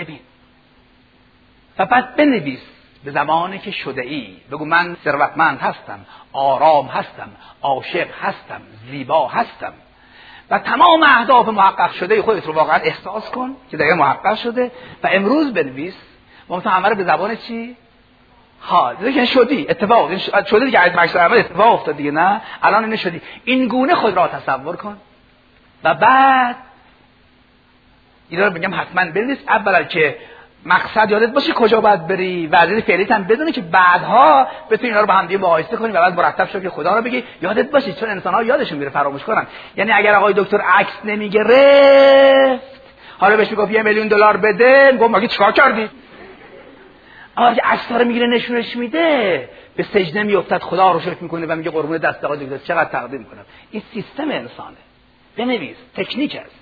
و بعد بنویس به زمانی که شده ای. بگو من ثروتمند هستم، آرام هستم، عاشق هستم، زیبا هستم و تمام اهداف محقق شده خودت رو واقعا احساس کن که دیگه محقق شده و امروز بنویس ممکن همه رو به زبان چی؟ ها دیگه شدی، اتفاق شده دیگه، از مکسر اول اتفاق افتاد دیگه، نه الان اینو شدی. این گونه خود را تصور کن و بعد اینا رو میگم حتما بنویس. اولا که مقصد یادت باشه کجا باید بری، وضعیت فعلیت هم بدونی که بعدها بتونی اینا رو با هم دیگه مقایسه کنی و بعد مرتب شو که خدا رو بگی. یادت باشه چون انسان‌ها یادشون میره فراموش کنن. یعنی اگر آقای دکتر عکس نمیگرفت حالا بهش میگفت $1,000,000 بده، میگم مگه چیکار کردی؟ اما اگه عکس رو میگیره نشونش میده به سجده میافتد، خدا رو شکر میکنه و میگه قربون دست آقای دکتر چقدر تقدیم کنم. این سیستم انسانه. بنویس، تکنیک است.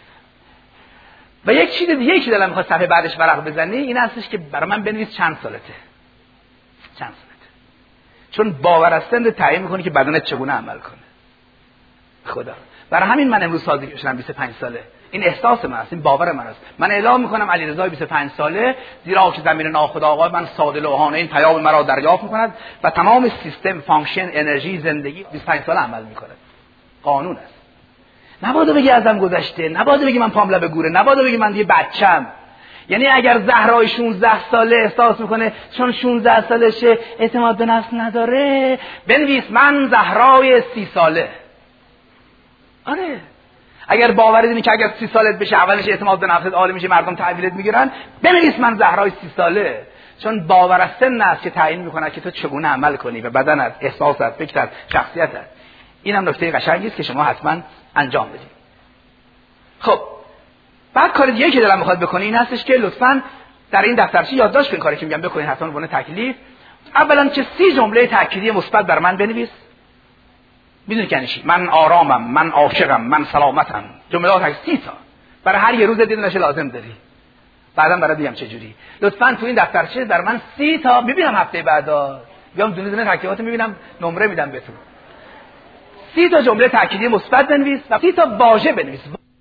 و یک چیز دیگه که دلم میخواد صفحه بعدش ورق بزنی این هستش که برای من بنویس چند سالته. چون باور از سن تعیین میکنه که بدنت چگونه عمل کنه. خدا. برای همین من امروز سازی شدم 25 ساله. این احساس من است، این باور من است. من اعلام میکنم علیرضا 25 ساله، زیرا که زمین ناخودآگاه من ساده لوحانه این پیام مرا دریافت میکند و تمام سیستم، فانکشن، انرژی زندگی 25 ساله عمل میکنه. قانون است. نباید بگی ازم گذشته، نباید بگی من پام لب گوره، نباید بگی من دیگه بچم. یعنی اگر زهرای 16 ساله احساس میکنه چون 16 سالشه اعتماد به نفس نداره، بنویس من زهرای 30 ساله. آره. اگر باور اینه که اگر 30 سالت بشه اولش اعتماد به نفست عالی میشه، مردم تحویلت میگیرن، بنویس من زهرای 30 ساله. چون باور از سن است که تعیین میکنه که تو چگونه عمل کنی و بدنت، احساسات، فکرت، شخصیتت. اینم نکته قشنگی است که شما حتما انجام بدید. خب بعد کار دیگه که دلم میخواد بکنی این هستش که لطفاً در این دفترچه یادداشت کن کاری که میگم بکنید حتما به عنوان تکلیف. اولا که 30 جمله تأکیدی مثبت بر من بنویس. میدونی که یعنی چی؟ من آرامم، من عاشقم، من سلامتم. جملات 30 تا برای هر یه روز دیدنش لازم داری. بعدم برات میگم چه جوری. لطفاً تو این دفترچه در من 30 تا میبینم هفته بعدا بیام دونه دونه تکلیفات میبینم، نمره میدم بهتون. 30 تا جمله تأکیدی مثبت بنویس و 30 تا واژه بنویس.